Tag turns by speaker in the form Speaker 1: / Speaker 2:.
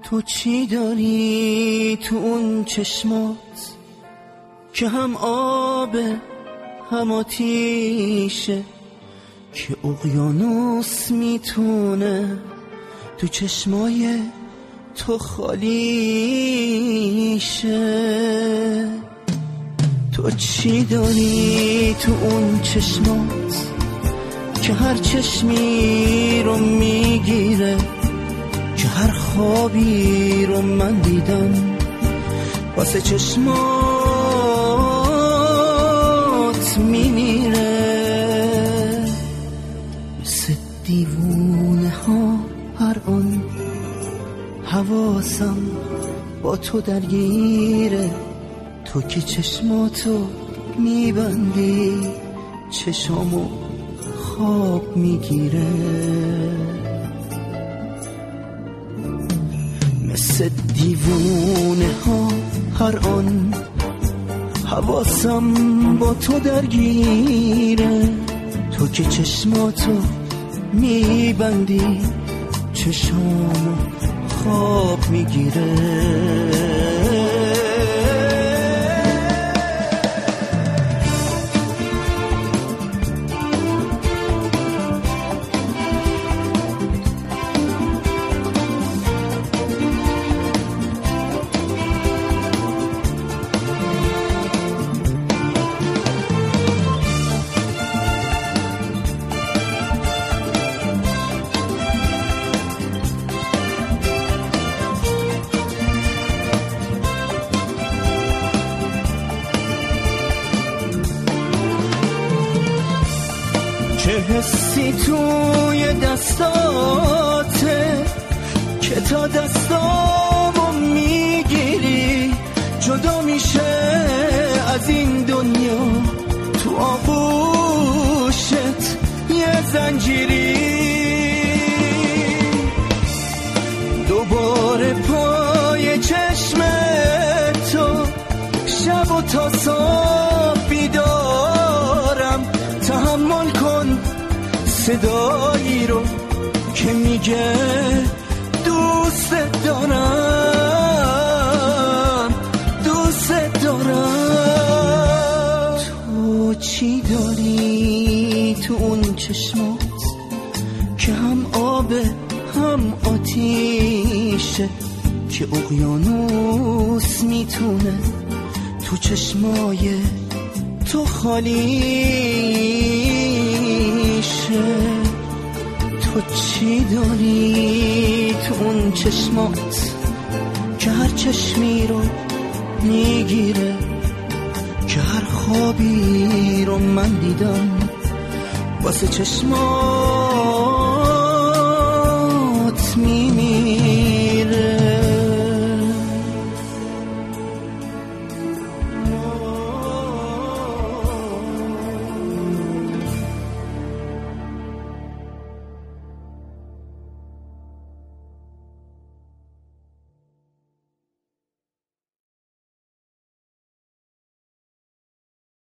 Speaker 1: تو چی داری تو اون چشمات که هم آبه هم آتیشه، که اقیانوس میتونه تو چشمای تو خالی شه. تو چی داری تو اون چشمات که هر چشمی رو میگیره، که هر خوابی رو من دیدم واسه چشمات میمیره. مثل دیوونه ها هر آن حواسم با تو درگیره، تو که چشماتو میبندی چشامو خواب میگیره. مثل دیوونه ها هر آن حواسم با تو درگیره، تو که چشماتو میبندی چشامو خواب میگیره. چه حسی توی دستاته که تا دستامو میگیری جدا میشه از این دنیا، تو آغوشت یه زنجیری. دوباره پای چشم تو شب و تا صبح بیدارم، تحمل کن صدایی رو که میگه دوست دارم، دوست دارم. تو چی داری تو اون چشمات که هم آبه هم آتیشه، که اقیانوس میتونه تو چشمای تو خالی شه. تو چی داری تو اون چشمات که هر چشمی رو میگیره، که هر خوابی رو من دیدم واسه چشمات